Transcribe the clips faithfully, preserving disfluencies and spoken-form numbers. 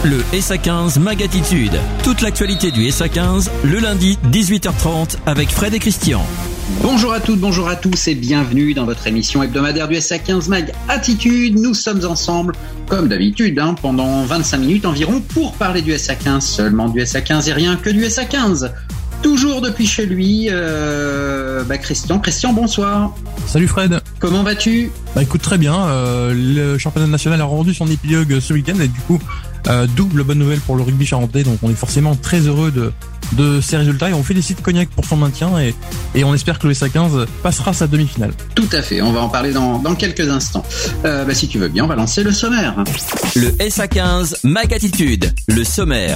Le S A quinze Mag Attitude. Toute l'actualité du S A quinze, le lundi, dix-huit heures trente, avec Fred et Christian. Bonjour à toutes, bonjour à tous et bienvenue dans votre émission hebdomadaire du S A quinze Mag Attitude. Nous sommes ensemble, comme d'habitude, hein, pendant vingt-cinq minutes environ pour parler du S A quinze, seulement du S A quinze et rien que du S A quinze. Toujours depuis chez lui, euh, bah Christian. Christian, bonsoir. Salut Fred. Comment vas-tu ? Bah écoute, très bien. Euh, le championnat national a rendu son épilogue ce week-end et du coup, euh, double bonne nouvelle pour le rugby charentais. Donc on est forcément très heureux de de ces résultats et on félicite Cognac pour son maintien et et on espère que le S A quinze passera sa demi-finale. Tout à fait. On va en parler dans dans quelques instants. Euh, bah si tu veux bien, on va lancer le sommaire. Le S A quinze Mag Attitude, le sommaire.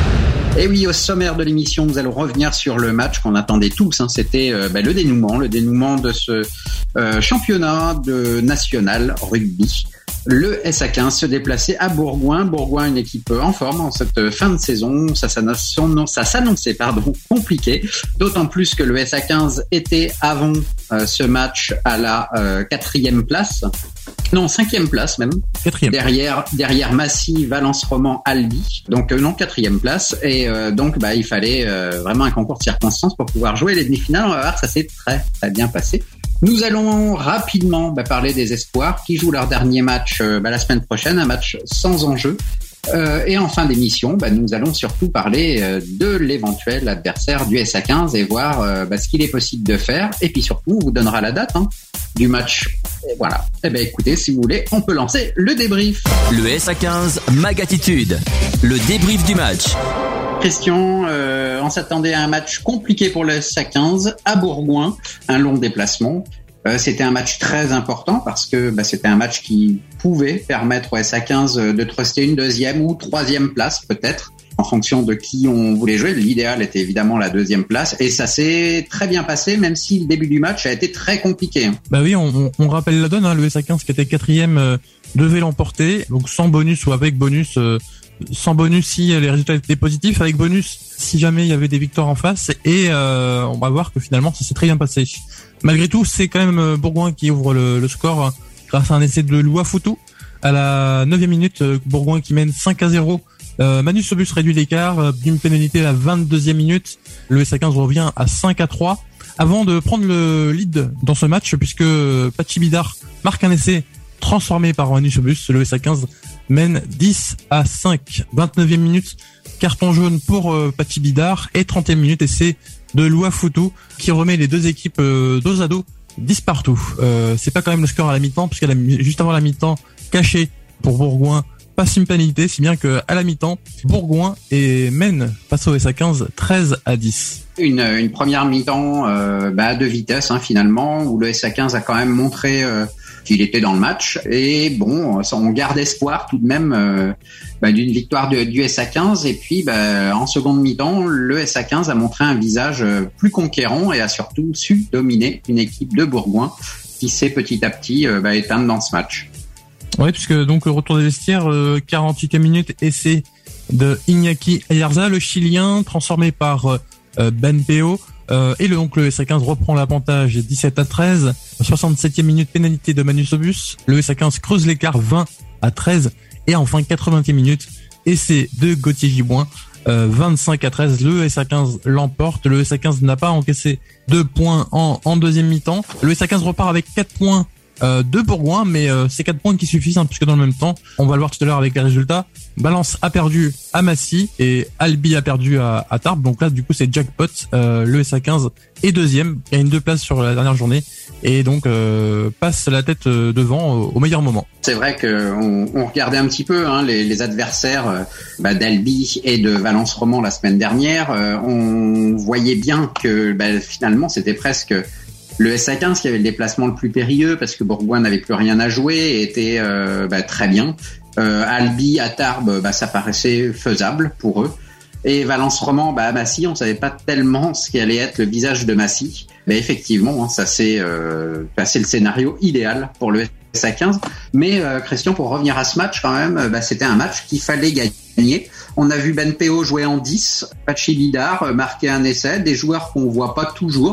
Et oui, au sommaire de l'émission, nous allons revenir sur le match qu'on attendait tous. Hein. C'était euh, bah, le dénouement, le dénouement de ce euh, championnat de national rugby. Le S A quinze se déplaçait à Bourgoin. Bourgoin, une équipe en forme en cette fin de saison. Ça, ça, ça s'annonçait pardon, compliqué. D'autant plus que le S A quinze était avant euh, ce match à la euh, quatrième place. Non, cinquième place même. Quatrième. Derrière, derrière Massy, Valence Roman, Albi. Donc euh, non, quatrième place. Et euh, donc bah il fallait euh, vraiment un concours de circonstances pour pouvoir jouer les demi-finales. On va voir, ça s'est très très bien passé. Nous allons rapidement bah, parler des espoirs qui jouent leur dernier match euh, bah, la semaine prochaine, un match sans enjeu. Euh, et en fin d'émission, bah, nous allons surtout parler euh, de l'éventuel adversaire du S A quinze et voir euh, bah, ce qu'il est possible de faire. Et puis surtout, on vous donnera la date hein, du match. Et voilà. Eh ben écoutez, si vous voulez, on peut lancer le débrief. Le S A quinze Mag Attitude, le débrief du match. Christian, euh, on s'attendait à un match compliqué pour le S A quinze à Bourgoin, un long déplacement. Euh, c'était un match très important parce que bah, c'était un match qui pouvait permettre au S A quinze de truster une deuxième ou troisième place peut-être, en fonction de qui on voulait jouer. L'idéal était évidemment la deuxième place et ça s'est très bien passé, même si le début du match a été très compliqué. Bah oui, on, on rappelle la donne, hein, le S A quinze qui était quatrième euh, devait l'emporter, donc sans bonus ou avec bonus. Euh, sans bonus si les résultats étaient positifs, avec bonus si jamais il y avait des victoires en face, et euh, on va voir que finalement ça s'est très bien passé. Malgré tout, c'est quand même Bourgoin qui ouvre le, le score grâce à un essai de Louafoutou à la neuvième minute. Bourgoin qui mène cinq à zéro. Euh, Manu Sobus réduit l'écart d'une pénalité à la vingt-deuxième minute. Le S A quinze revient à cinq à trois avant de prendre le lead dans ce match, puisque Pachi Bidar marque un essai transformé par Manu Sobus. Le S A quinze mène dix à cinq. vingt-neuvième minute, carton jaune pour euh, Pachi Bidar, et trentième minute, essai de Louafoutou qui remet les deux équipes euh, dos à dos, dix partout. Euh, c'est pas quand même le score à la mi-temps, puisqu'à la, juste avant la mi-temps, caché pour Bourgoin, passe une pénalité, si bien que à la mi-temps, Bourgoin et mène face au S A quinze treize à dix. Une, une première mi-temps euh, bah, à deux vitesses hein, finalement, où le S A quinze a quand même montré euh, qu'il était dans le match. Et bon, on garde espoir tout de même euh, bah, d'une victoire de, du S A quinze. Et puis, bah, en seconde mi-temps, le S A quinze a montré un visage plus conquérant et a surtout su dominer une équipe de Bourgoin qui s'est petit à petit euh, bah, éteindre dans ce match. Oui, puisque donc retour des vestiaires, euh, quarante-huitième minute, essai de Iñaki Ayarza, le Chilien, transformé par euh, Ben Peo. Euh, et le, donc le S A quinze reprend l'avantage dix-sept à treize. soixante-septième minute, pénalité de Manu Sobus. Le S A quinze creuse l'écart vingt à treize. Et enfin quatre-vingtième minute, essai de Gauthier Giboin. Euh, vingt-cinq à treize, le S A quinze l'emporte. Le S A quinze n'a pas encaissé deux points en, en deuxième mi-temps. Le S A quinze repart avec quatre points euh, de Bourgoin, mais euh, c'est quatre points qui suffisent, hein, puisque dans le même temps, on va le voir tout à l'heure avec les résultats, Valence a perdu à Massy et Albi a perdu à, à Tarbes. Donc là, du coup, c'est jackpot. Euh, le S A quinze est deuxième, gagne deux places sur la dernière journée et donc euh, passe la tête devant au, au meilleur moment. C'est vrai qu'on on regardait un petit peu hein, les, les adversaires euh, bah, d'Albi et de Valence Roman la semaine dernière. Euh, on voyait bien que bah, finalement, c'était presque le S A quinze qui avait le déplacement le plus périlleux parce que Bourgoin n'avait plus rien à jouer et était euh, bah, très bien. Euh, Albi à Tarbes, bah, ça paraissait faisable pour eux. Et Valence Roman, bah, à Massy, on savait pas tellement ce qui allait être le visage de Massy. Mais effectivement, hein, ça c'est, euh, bah, c'est le scénario idéal pour le S A quinze. Mais euh, Christian, pour revenir à ce match quand même, bah, c'était un match qu'il fallait gagner. On a vu Ben Peo jouer en dix, Pachi Bidar marquer un essai, des joueurs qu'on voit pas toujours.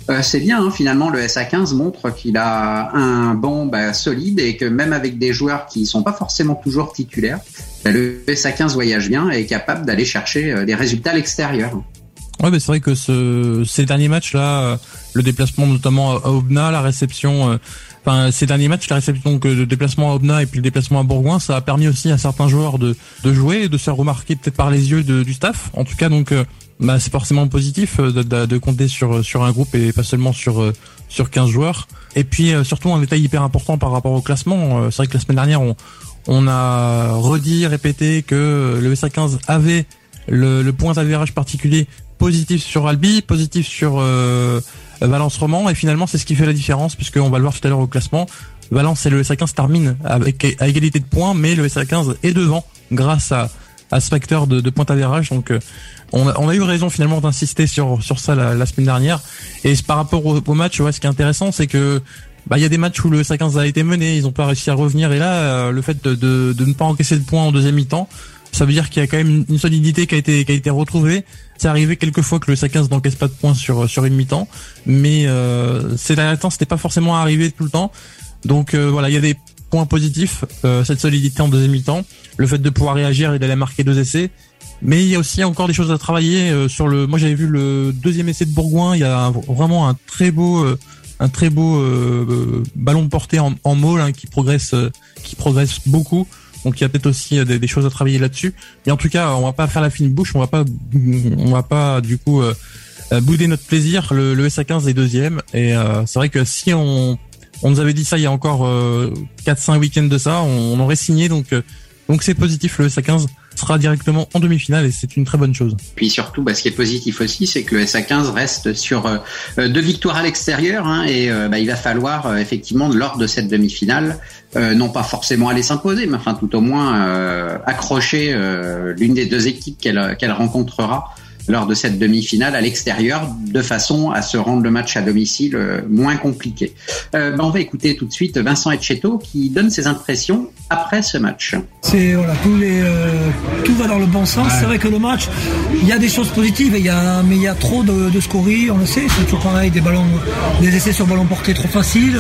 Euh, c'est bien, hein, finalement, le S A quinze montre qu'il a un banc bah, solide et que même avec des joueurs qui sont pas forcément toujours titulaires, bah, le S A quinze voyage bien et est capable d'aller chercher euh, des résultats à l'extérieur. Ouais, mais c'est vrai que ce, ces derniers matchs-là, euh, le déplacement notamment à Aubenas, la réception, euh, enfin ces derniers matchs, la réception, donc le déplacement à Aubenas et puis le déplacement à Bourgoin, ça a permis aussi à certains joueurs de, de jouer, de se faire remarquer peut-être par les yeux de, du staff. En tout cas, donc. Euh, Bah, c'est forcément positif de, de, de compter sur sur un groupe et pas seulement sur sur quinze joueurs. Et puis surtout un détail hyper important par rapport au classement. C'est vrai que la semaine dernière on on a redit, répété que le S A quinze avait le, le point d'avérage particulier positif sur Albi, positif sur euh, Valence Romand, et finalement c'est ce qui fait la différence puisque on va le voir tout à l'heure au classement. Valence et le S A quinze terminent avec à égalité de points, mais le S A quinze est devant grâce à à ce facteur de, de point d'avérage. Donc euh, on a, on a eu raison finalement d'insister sur sur ça la, la semaine dernière. Et par rapport au, au match, ouais, ce qui est intéressant, c'est que bah il y a des matchs où le S A quinze a été mené, ils ont pas réussi à revenir, et là euh, le fait de, de de ne pas encaisser de points en deuxième mi-temps, ça veut dire qu'il y a quand même une, une solidité qui a été qui a été retrouvée. C'est arrivé quelques fois que le S A quinze n'encaisse pas de points sur sur une mi-temps, mais euh, ces derniers temps c'était pas forcément arrivé tout le temps. Donc euh, voilà, il y a des points positifs, euh, cette solidité en deuxième mi-temps, le fait de pouvoir réagir et d'aller marquer deux essais. Mais il y a aussi encore des choses à travailler euh, sur le. Moi, j'avais vu le deuxième essai de Bourgoin. Il y a un, vraiment un très beau, euh, un très beau euh, ballon porté en, en maul hein, qui progresse, euh, qui progresse beaucoup. Donc, il y a peut-être aussi euh, des, des choses à travailler là-dessus. Mais en tout cas, on va pas faire la fine bouche. On va pas, on va pas du coup euh, bouder notre plaisir. Le, le S A quinze est deuxième, et euh, c'est vrai que si on on nous avait dit ça il y a encore euh, quatre cinq week-ends de ça, on, on aurait signé. Donc, euh, donc c'est positif. Le S A quinze sera directement en demi-finale et c'est une très bonne chose. Puis surtout, bah, ce qui est positif aussi, c'est que le S A quinze reste sur euh, deux victoires à l'extérieur hein, et euh, bah, il va falloir euh, effectivement lors de cette demi-finale, euh, non pas forcément aller s'imposer, mais enfin tout au moins euh, accrocher euh, l'une des deux équipes qu'elle, qu'elle rencontrera lors de cette demi-finale à l'extérieur, de façon à se rendre le match à domicile euh, moins compliqué. Euh, bah, on va écouter tout de suite Vincent Etcheto qui donne ses impressions après ce match. C'est voilà, tous les, euh, tout va dans le bon sens. Ouais. C'est vrai que le match, il y a des choses positives, et il y a, mais il y a trop de, de scories, on le sait, c'est toujours pareil, des ballons, des essais sur ballon porté trop faciles,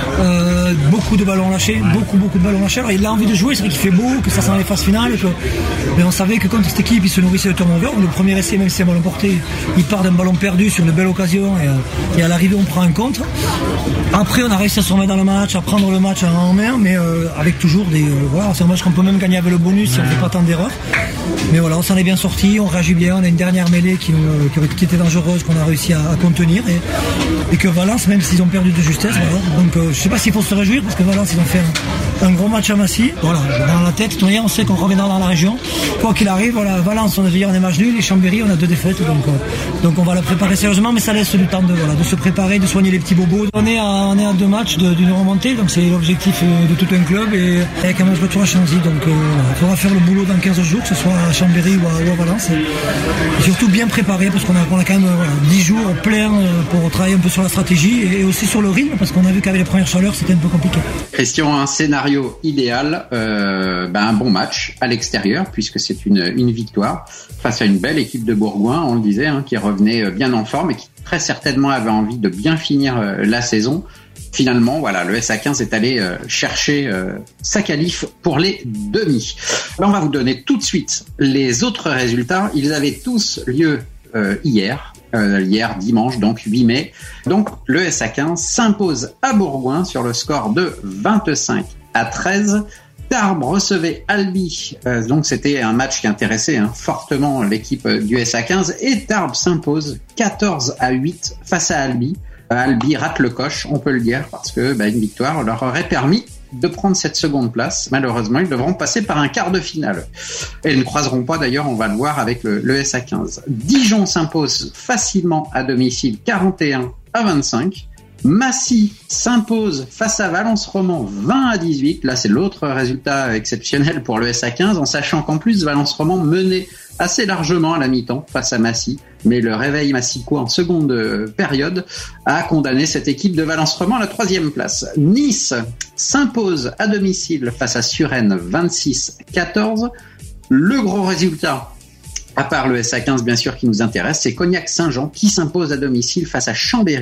euh, beaucoup de ballons lâchés, ouais. beaucoup beaucoup de ballons lâchés. Alors, il a envie de jouer, c'est vrai qu'il fait beau, que ça sent les phases finales, que, mais on savait que contre cette équipe, il se nourrissait de turnover. Le premier essai, même si c'est un ballon porté, il part d'un ballon perdu sur une belle occasion, et, et à l'arrivée, on prend un contre. Après, on a réussi à se remettre dans le match, à prendre le match en main, mais euh, avec toujours des, euh, voilà, c'est un match qu'on peut même gagner avec le bonus si on ne fait pas tant d'erreurs. Mais voilà, on s'en est bien sorti, on réagit bien, on a une dernière mêlée qui, euh, qui était dangereuse, qu'on a réussi à, à contenir, et, et que Valence, même s'ils ont perdu de justesse, voilà. Donc euh, je sais pas s'il faut se réjouir, parce que Valence, ils ont fait un, un gros match à Massy. Voilà, dans la tête, on sait qu'on reviendra dans la région. Quoi qu'il arrive, voilà, Valence, on a déjà un match nul, et Chambéry, on a deux défaites, donc, euh, donc on va la préparer sérieusement, mais ça laisse du temps de, voilà, de se préparer, de soigner les petits bobos. On est à, on est à deux matchs de, d'une remontée, donc c'est l'objectif de tout un club, et avec un match retour à Chanzy, donc euh, il faudra faire le boulot dans quinze jours, que ce soit à Chambéry ou à, ou à Valence, et, et surtout bien préparé, parce qu'on a, on a quand même voilà, dix jours pleins pour travailler un peu sur la stratégie, et, et aussi sur le rythme, parce qu'on a vu qu'avec les premières chaleurs c'était un peu compliqué. Christian, un scénario idéal, euh, ben un bon match à l'extérieur, puisque c'est une, une victoire face à une belle équipe de Bourgoin, on le disait, hein, qui revenait bien en forme et qui très certainement avait envie de bien finir euh, la saison. Finalement, voilà, le S A quinze est allé euh, chercher euh, sa qualif pour les demi. Là, on va vous donner tout de suite les autres résultats. Ils avaient tous lieu euh, hier, euh, hier dimanche, donc huit mai. Donc, le S A quinze s'impose à Bourgoin sur le score de vingt-cinq à treize. Tarbes recevait Albi, euh, donc c'était un match qui intéressait hein, fortement l'équipe du S A quinze, et Tarbes s'impose quatorze à huit face à Albi. Albi rate le coche, on peut le dire, parce que bah, une victoire leur aurait permis de prendre cette seconde place. Malheureusement, ils devront passer par un quart de finale. Et ils ne croiseront pas, d'ailleurs, on va le voir avec le, le S A quinze. Dijon s'impose facilement à domicile, quarante et un à vingt-cinq. Massy s'impose face à Valence Romand, vingt à dix-huit. Là, c'est l'autre résultat exceptionnel pour le S A quinze, en sachant qu'en plus, Valence Romand menait assez largement à la mi-temps face à Massy. Mais le réveil massicois en seconde période a condamné cette équipe de Valence Romand à la troisième place. Nice s'impose à domicile face à Suresnes, vingt-six à quatorze. Le gros résultat, à part le S A quinze bien sûr qui nous intéresse, c'est Cognac Saint-Jean qui s'impose à domicile face à Chambéry,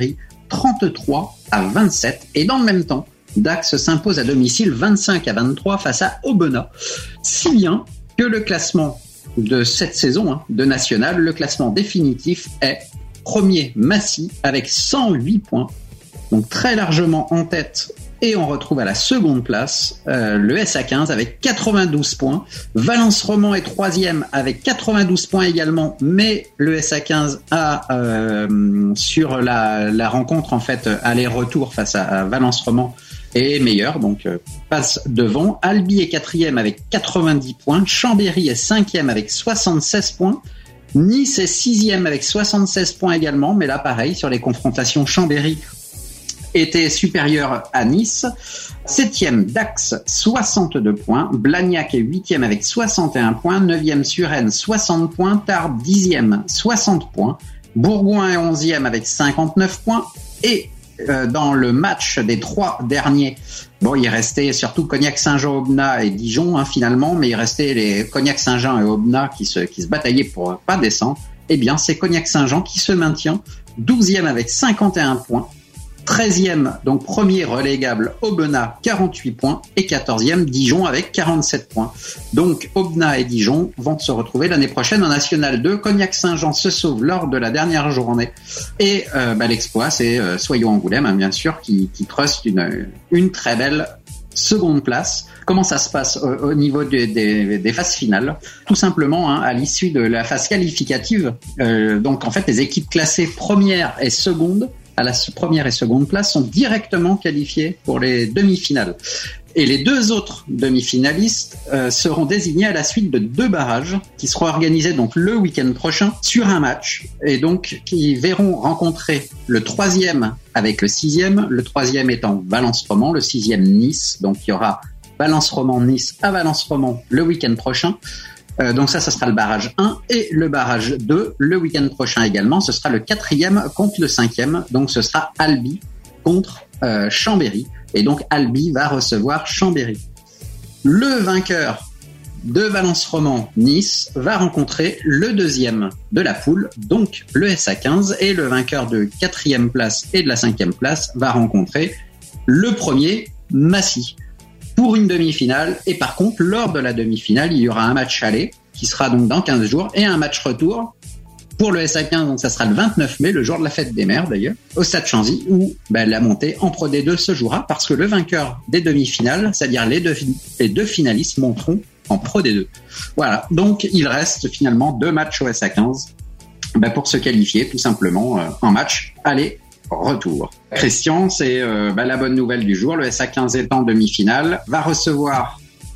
trente-trois à vingt-sept. Et dans le même temps, Dax s'impose à domicile vingt-cinq à vingt-trois face à Aubenas. Si bien que le classement de cette saison hein, de National, le classement définitif est premier Massy avec cent huit points. Donc très largement en tête. Et on retrouve à la seconde place euh, le S A quinze avec quatre-vingt-douze points. Valence Roman est troisième avec quatre-vingt-douze points également, mais le S A quinze a euh, sur la, la rencontre en fait aller-retour face à, à Valence Roman est meilleur, donc euh, passe devant. Albi est quatrième avec quatre-vingt-dix points. Chambéry est cinquième avec soixante-seize points. Nice est sixième avec soixante-seize points également, mais là pareil sur les confrontations Chambéry était supérieur à Nice. Septième, Dax, soixante-deux points. Blagnac est huitième avec soixante et un points. Neuvième, Suresnes, soixante points. Tarbes, dixième, soixante points. Bourgoin est onzième avec cinquante-neuf points. Et euh, dans le match des trois derniers, bon, il restait surtout Cognac-Saint-Jean, Aubenas et Dijon hein, finalement, mais il restait les Cognac-Saint-Jean et Aubenas qui se, qui se bataillaient pour pas descendre. Eh bien, c'est Cognac-Saint-Jean qui se maintient, douzième avec cinquante et un points. treizième, donc premier relégable, Aubenas, quarante-huit points. Et quatorzième, Dijon avec quarante-sept points. Donc, Aubenas et Dijon vont se retrouver l'année prochaine en National deux. Cognac-Saint-Jean se sauve lors de la dernière journée. Et euh, bah, l'exploit, c'est euh, Soyons Angoulême, hein, bien sûr, qui, qui truste une, une très belle seconde place. Comment ça se passe au, au niveau des, des, des phases finales? Tout simplement, hein, à l'issue de la phase qualificative, euh, donc en fait, les équipes classées première et seconde à la première et seconde place sont directement qualifiés pour les demi-finales. Et les deux autres demi-finalistes euh, seront désignés à la suite de deux barrages qui seront organisés donc le week-end prochain sur un match et donc qui verront rencontrer le troisième avec le sixième, le troisième étant Valence-Roman, le sixième Nice. Donc il y aura Valence-Roman-Nice à Valence-Roman le week-end prochain. Euh, donc ça, ça sera le barrage un et le barrage deux le week-end prochain également. Ce sera le quatrième contre le cinquième. Donc ce sera Albi contre euh, Chambéry. Et donc Albi va recevoir Chambéry. Le vainqueur de Valence-Roman-Nice va rencontrer le deuxième de la poule, donc le S A quinze. Et le vainqueur de quatrième place et de la cinquième place va rencontrer le premier, Massy, pour une demi-finale. Et par contre, lors de la demi-finale, il y aura un match aller qui sera donc dans quinze jours et un match retour pour le S A quinze. Donc ça sera le vingt-neuf mai, le jour de la fête des mères d'ailleurs, au Stade Chanzy, où ben, la montée en Pro D deux se jouera parce que le vainqueur des demi-finales, c'est-à-dire les deux, les deux finalistes, monteront en Pro D deux. Voilà, donc il reste finalement deux matchs au S A quinze ben, pour se qualifier tout simplement euh, en match aller retour. Christian, c'est euh, bah, la bonne nouvelle du jour. Le S A quinze est en demi-finale, va recevoir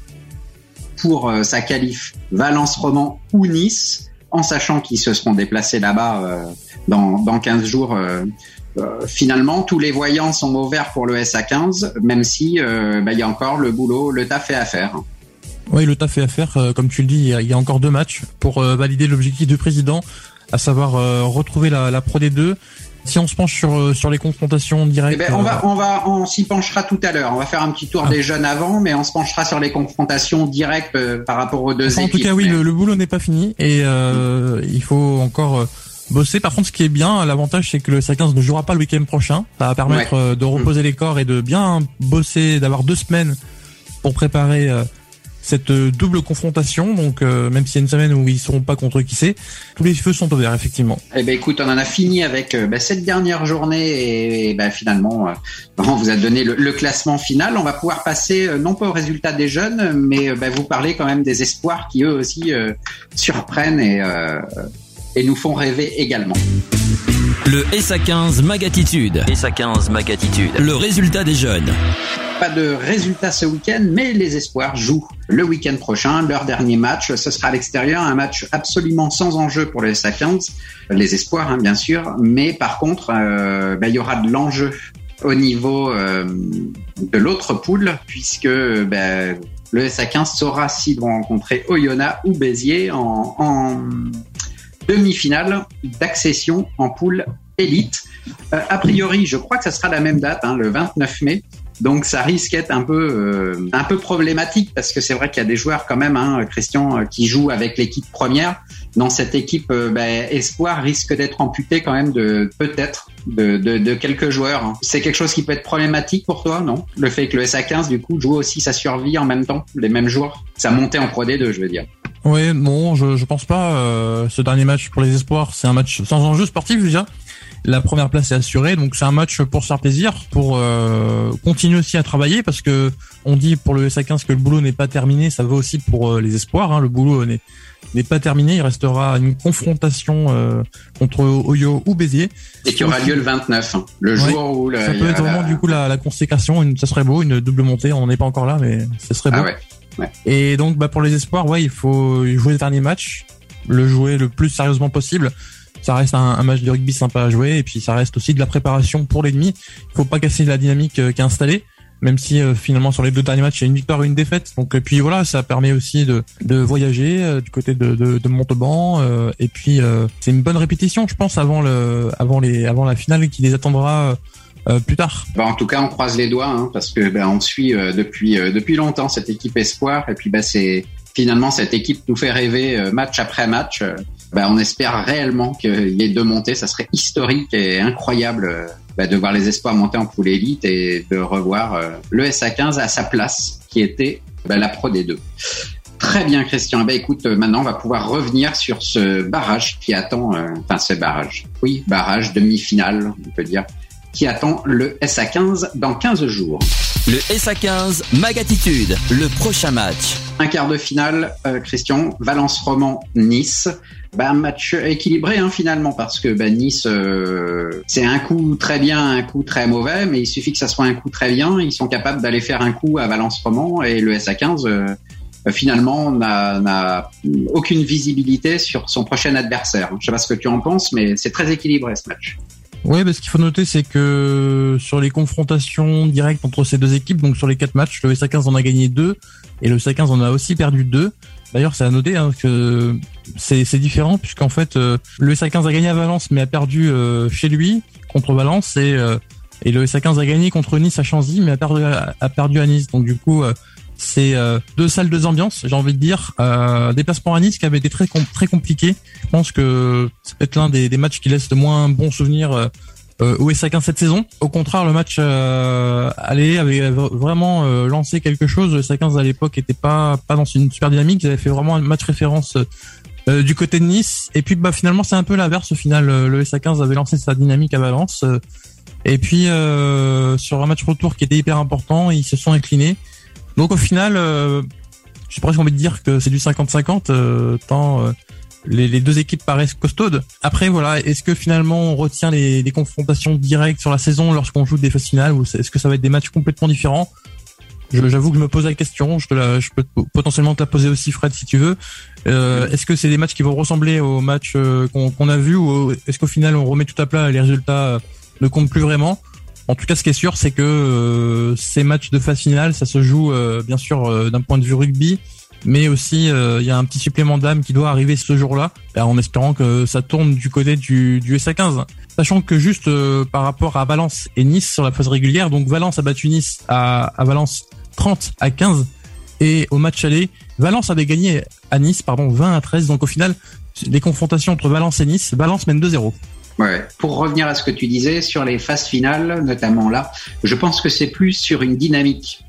pour euh, sa qualif Valence-Roman ou Nice, en sachant qu'ils se seront déplacés là-bas euh, dans, dans quinze jours. Euh, euh, finalement, tous les voyants sont au vert pour le S A quinze, même si euh, bah, y a encore le boulot, le taf est à faire. Oui, le taf est à faire. Euh, comme tu le dis, il y a, il y a encore deux matchs pour euh, valider l'objectif du président, à savoir euh, retrouver la, la Pro D deux. Si on se penche sur sur les confrontations directes, eh ben, on va on va on s'y penchera tout à l'heure. On va faire un petit tour ah. des jeunes avant, mais on se penchera sur les confrontations directes euh, par rapport aux deux enfin, équipes. En tout cas, oui, mais... le, le boulot n'est pas fini et euh, mmh. il faut encore euh, bosser. Par contre, ce qui est bien, l'avantage, c'est que le S A quinze ne jouera pas le week-end prochain. Ça va permettre ouais. euh, de reposer mmh. les corps et de bien bosser, d'avoir deux semaines pour préparer euh, cette double confrontation. Donc euh, même s'il y a une semaine où ils seront pas contre qui c'est, tous les feux sont au vert effectivement. Eh ben écoute, on en a fini avec euh, bah, cette dernière journée et, et bah, finalement euh, on vous a donné le, le classement final. On va pouvoir passer euh, non pas aux résultats des jeunes, mais euh, bah, vous parler quand même des espoirs qui eux aussi euh, surprennent et, euh, et nous font rêver également. Le S A quinze Magatitude. S A quinze Magatitude. Le résultat des jeunes. Pas de résultat ce week-end, mais les espoirs jouent le week-end prochain. Leur dernier match, ce sera à l'extérieur, un match absolument sans enjeu pour le S A quinze. Les espoirs, hein, bien sûr, mais par contre, euh, ben, il y aura de l'enjeu au niveau euh, de l'autre poule, puisque ben, le S A quinze saura s'ils vont rencontrer Oyonnax ou Béziers en, en demi-finale d'accession en poule élite. Euh, a priori, je crois que ça sera la même date, hein, le vingt-neuf mai. Donc ça risque d'être un peu euh, un peu problématique parce que c'est vrai qu'il y a des joueurs quand même, hein, Christian, qui jouent avec l'équipe première. Dans cette équipe euh, bah, espoir risque d'être amputé quand même de peut-être de, de, de quelques joueurs. Hein. C'est quelque chose qui peut être problématique pour toi, non? Le fait que le S A quinze du coup joue aussi sa survie en même temps, les mêmes joueurs, sa montée en Pro D deux, je veux dire. Oui, non, je je pense pas. Euh, ce dernier match pour les espoirs, c'est un match sans enjeu sportif déjà. La première place est assurée, donc c'est un match pour se faire plaisir, pour euh, continuer aussi à travailler, parce que on dit pour le S A quinze que le boulot n'est pas terminé, ça vaut aussi pour euh, les espoirs. Hein, le boulot n'est n'est pas terminé, il restera une confrontation euh, contre Oyo ou Béziers. Et qui aura lieu le vingt-neuf, hein, le ouais, jour où... Le, ça peut être vraiment la... du coup la, la consécration, une, ça serait beau, une double montée, on n'en est pas encore là, mais ça serait beau. Ah ouais, ouais. Et donc bah pour les espoirs, ouais, il faut jouer le dernier match, le jouer le plus sérieusement possible. Ça reste un, un match de rugby sympa à jouer, et puis ça reste aussi de la préparation pour l'ennemi. Il faut pas casser la dynamique euh, qui est installée, même si euh, finalement sur les deux derniers matchs il y a une victoire et une défaite. Donc et puis voilà, ça permet aussi de de voyager euh, du côté de de, de Montauban, euh, et puis euh, c'est une bonne répétition, je pense, avant le avant les avant la finale qui les attendra euh, plus tard. Bah en tout cas, on croise les doigts, hein, parce que bah, on suit euh, depuis euh, depuis longtemps cette équipe espoir, et puis bah c'est finalement cette équipe nous fait rêver euh, match après match. Euh, bah on espère réellement qu'il y ait deux montées, ça serait historique et incroyable. Euh, Bah, de voir les espoirs monter en poule élite et de revoir euh, le S A quinze à sa place qui était bah, la Pro D deux. Très bien, Christian. Bah, écoute, euh, maintenant on va pouvoir revenir sur ce barrage qui attend, euh, enfin ce barrage, oui, barrage, demi-finale, on peut dire, qui attend le S A quinze dans quinze jours. Le S A quinze Magatitude, le prochain match. Un quart de finale, euh, Christian, Valence-Roman-Nice. Bah, un match équilibré hein, finalement, parce que bah, Nice, euh, c'est un coup très bien, un coup très mauvais, mais il suffit que ça soit un coup très bien, ils sont capables d'aller faire un coup à Valence-Roman, et le S A quinze euh, finalement n'a, n'a aucune visibilité sur son prochain adversaire. Je sais pas ce que tu en penses, mais c'est très équilibré ce match. Oui, bah, ce qu'il faut noter, c'est que sur les confrontations directes entre ces deux équipes, donc sur les quatre matchs, le S A quinze en a gagné deux, et le S A quinze en a aussi perdu deux. D'ailleurs, c'est à noter hein, que c'est, c'est différent, puisqu'en fait, euh, le S A quinze a gagné à Valence, mais a perdu euh, chez lui contre Valence, et, euh, et le S A quinze a gagné contre Nice à Chanzy, mais a perdu, a perdu à Nice. Donc du coup, euh, c'est euh, deux salles, deux ambiances, j'ai envie de dire. Euh, déplacement à Nice qui avait été très très compliqué. Je pense que c'est peut-être l'un des, des matchs qui laisse de moins bons souvenirs euh, euh, au S A quinze cette saison. Au contraire, le match euh, aller avait vraiment euh, lancé quelque chose. Le S A quinze à l'époque était pas pas dans une super dynamique. Ils avaient fait vraiment un match référence euh, du côté de Nice. Et puis bah finalement c'est un peu l'inverse au final. Le S A quinze avait lancé sa dynamique à Valence. Euh, et puis euh, sur un match retour qui était hyper important, ils se sont inclinés. Donc au final, euh, j'ai presque envie de dire que c'est du cinquante cinquante, euh, tant euh, les, les deux équipes paraissent costaudes. Après voilà, est-ce que finalement on retient les, les confrontations directes sur la saison lorsqu'on joue des phases finales, ou est-ce que ça va être des matchs complètement différents? Je, j'avoue que je me pose la question, je, te la, je peux potentiellement te la poser aussi, Fred, si tu veux. Euh, est-ce que c'est des matchs qui vont ressembler aux matchs euh, qu'on, qu'on a vus, ou est-ce qu'au final on remet tout à plat et les résultats euh, ne comptent plus vraiment? En tout cas, ce qui est sûr, c'est que euh, ces matchs de phase finale, ça se joue euh, bien sûr euh, d'un point de vue rugby, mais aussi il euh, y a un petit supplément d'âme qui doit arriver ce jour-là, en espérant que ça tourne du côté du, du S A quinze. Sachant que juste euh, par rapport à Valence et Nice sur la phase régulière, donc Valence a battu Nice à, à Valence trente à quinze, et au match aller, Valence avait gagné à Nice, pardon, vingt à treize. Donc au final, les confrontations entre Valence et Nice, Valence mène deux zéro. Ouais. Pour revenir à ce que tu disais sur les phases finales, notamment là, je pense que c'est plus sur une dynamique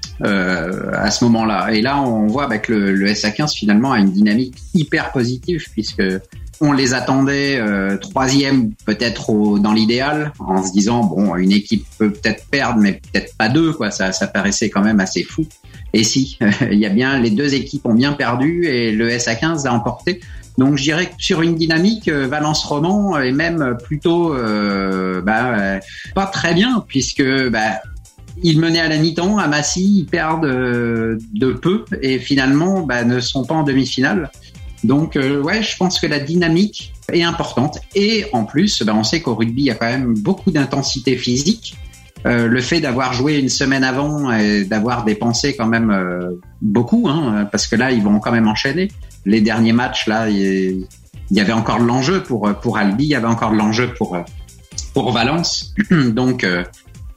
euh, à ce moment-là. Et là, on voit bah, que le, le S A quinze finalement a une dynamique hyper positive, puisque on les attendait euh, troisième peut-être au, dans l'idéal, en se disant bon, une équipe peut peut-être perdre, mais peut-être pas deux, quoi. Ça, ça paraissait quand même assez fou. Et si, il y a bien, les deux équipes ont bien perdu et le S A quinze a emporté. Donc je dirais que sur une dynamique, euh, Valence-Roman est même plutôt euh, bah, euh, pas très bien, puisque bah, ils menaient à la mi-temps, à Massy, ils perdent euh, de peu et finalement bah, ne sont pas en demi-finale. Donc euh, ouais, je pense que la dynamique est importante, et en plus bah, on sait qu'au rugby il y a quand même beaucoup d'intensité physique. Euh, le fait d'avoir joué une semaine avant et d'avoir dépensé quand même euh, beaucoup, hein, parce que là ils vont quand même enchaîner. Les derniers matchs, là, il y avait encore de l'enjeu pour pour Albi, il y avait encore de l'enjeu pour pour Valence. Donc, euh,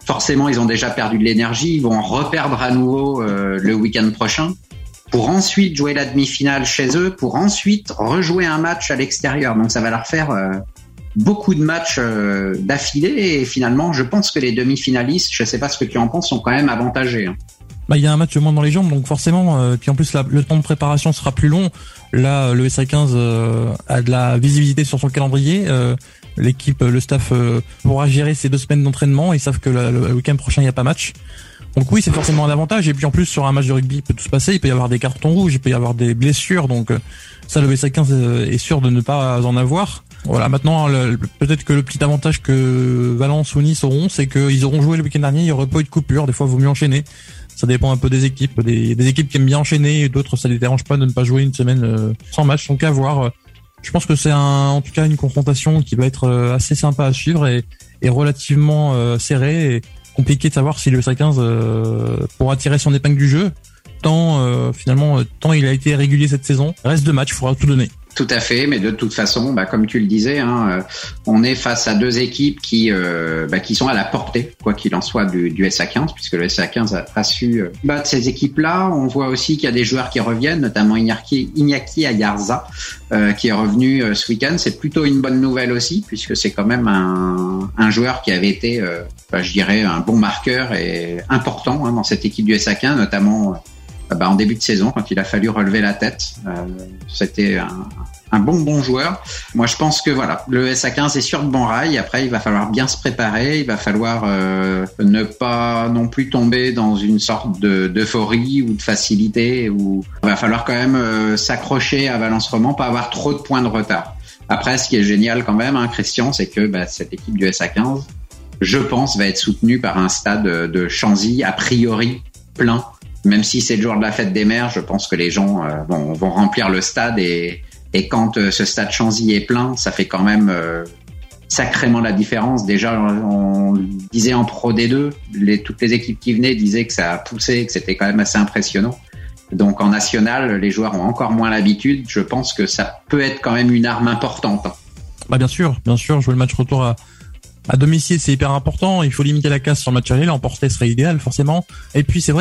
forcément ils ont déjà perdu de l'énergie, ils vont en reperdre à nouveau euh, le week-end prochain, pour ensuite jouer la demi-finale chez eux, pour ensuite rejouer un match à l'extérieur. Donc ça va leur faire euh, beaucoup de matchs euh, d'affilée, et finalement je pense que les demi-finalistes, je sais pas ce que tu en penses, sont quand même avantagés. Hein. Bah, il y a un match moins dans les jambes, donc forcément, euh, puis en plus la, le temps de préparation sera plus long. Là, le S A quinze euh, a de la visibilité sur son calendrier. Euh, l'équipe, le staff euh, pourra gérer ces deux semaines d'entraînement. Ils savent que la, le week-end prochain, il n'y a pas match. Donc oui, c'est forcément un avantage. Et puis en plus, sur un match de rugby, il peut tout se passer. Il peut y avoir des cartons rouges, il peut y avoir des blessures. Donc euh, ça, le S A quinze est sûr de ne pas en avoir. Voilà, maintenant, le, peut-être que le petit avantage que Valence ou Nice auront, c'est qu'ils auront joué le week-end dernier, il n'y aurait pas eu de coupure. Des fois, il vaut mieux enchaîner. Ça dépend un peu des équipes. Des, des équipes qui aiment bien enchaîner, et d'autres, ça les dérange pas de ne pas jouer une semaine euh, sans match. Donc à voir. Je pense que c'est un, en tout cas une confrontation qui va être assez sympa à suivre et, et relativement euh, serrée, et compliqué de savoir si le S A quinze euh, pourra tirer son épingle du jeu. Tant euh, finalement, tant il a été régulier cette saison. Reste de match, il faudra tout donner. Tout à fait, mais de toute façon, bah, comme tu le disais, hein, euh, on est face à deux équipes qui euh, bah, qui sont à la portée, quoi qu'il en soit, du, du S A quinze, puisque le S A quinze a, a su euh, battre ces équipes-là. On voit aussi qu'il y a des joueurs qui reviennent, notamment Iñaki, Iñaki Ayarza, euh, qui est revenu euh, ce week-end. C'est plutôt une bonne nouvelle aussi, puisque c'est quand même un, un joueur qui avait été, euh, bah, je dirais, un bon marqueur et important hein, dans cette équipe du S A quinze, notamment... Euh, Bah, en début de saison, quand il a fallu relever la tête, euh, c'était un, un bon bon joueur. Moi, je pense que voilà, le S A quinze est sur de bons rails. Après, il va falloir bien se préparer. Il va falloir euh, ne pas non plus tomber dans une sorte de, d'euphorie ou de facilité. Ou il va falloir quand même euh, s'accrocher à Valence Romand, pas avoir trop de points de retard. Après, ce qui est génial quand même, hein, Christian, c'est que bah, cette équipe du S A quinze, je pense, va être soutenue par un stade de Chanzy a priori plein. Même si c'est le jour de la fête des mères, je pense que les gens euh, vont, vont remplir le stade, et, et quand euh, ce stade Chanzy est plein, ça fait quand même euh, sacrément la différence. Déjà, on, on disait en Pro D deux, les, toutes les équipes qui venaient disaient que ça a poussé, que c'était quand même assez impressionnant. Donc en national, les joueurs ont encore moins l'habitude. Je pense que ça peut être quand même une arme importante. Bah bien sûr, bien sûr, jouer le match retour à À domicile, c'est hyper important. Il faut limiter la casse sur le match aller. L'emporter serait idéal, forcément. Et puis, c'est vrai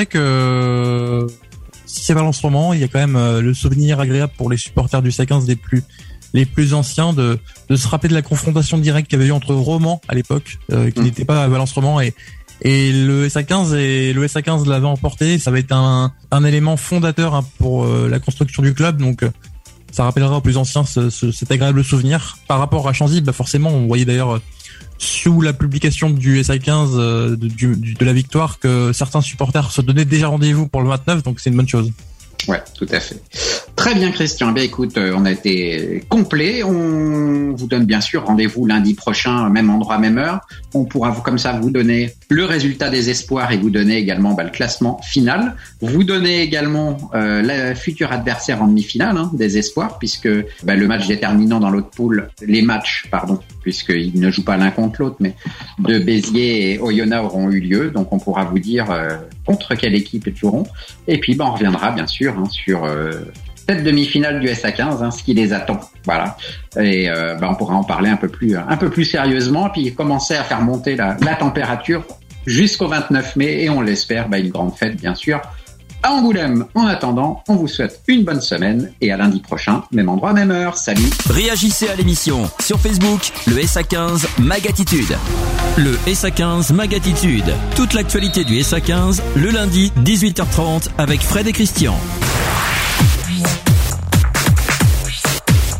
que si c'est Valence Romand, il y a quand même le souvenir agréable pour les supporters du S A quinze les plus les plus anciens de de se rappeler de la confrontation directe qu'il y avait eu entre Romand à l'époque, euh, qui mmh. n'était pas à Valence Romand, et et le S A quinze, et le S A quinze l'avait emporté. Ça va être un un élément fondateur hein, pour euh, la construction du club. Donc ça rappellera aux plus anciens ce, ce, cet agréable souvenir. Par rapport à Chanzy, bah forcément, on voyait d'ailleurs sous la publication du S A quinze euh, de, du, de la victoire que certains supporters se donnaient déjà rendez-vous pour le vingt-neuf, donc c'est une bonne chose. Ouais, tout à fait. Très bien, Christian. Ben écoute, on a été complet. On vous donne bien sûr rendez-vous lundi prochain, même endroit, même heure. On pourra comme ça vous donner le résultat des espoirs et vous donner également bah, le classement final. Vous donner également euh, le futur adversaire en demi-finale hein, des espoirs, puisque bah, le match déterminant dans l'autre poule, les matchs, pardon, puisqu'ils ne jouent pas l'un contre l'autre, mais de Béziers et Oyonnax auront eu lieu. Donc on pourra vous dire euh, contre quelle équipe ils joueront. Et puis bah, on reviendra bien sûr hein, sur euh, cette demi-finale du S A quinze, hein, ce qui les attend. Voilà. Et euh, bah, on pourra en parler un peu plus, un peu plus sérieusement, puis commencer à faire monter la, la température jusqu'au vingt-neuf mai, et on l'espère, bah, une grande fête bien sûr à Angoulême. En attendant, on vous souhaite une bonne semaine et à lundi prochain, même endroit, même heure. Salut. Réagissez à l'émission sur Facebook, le S A quinze Magatitude. Le S A quinze Magatitude. Toute l'actualité du S A quinze, le lundi, dix-huit heures trente, avec Fred et Christian.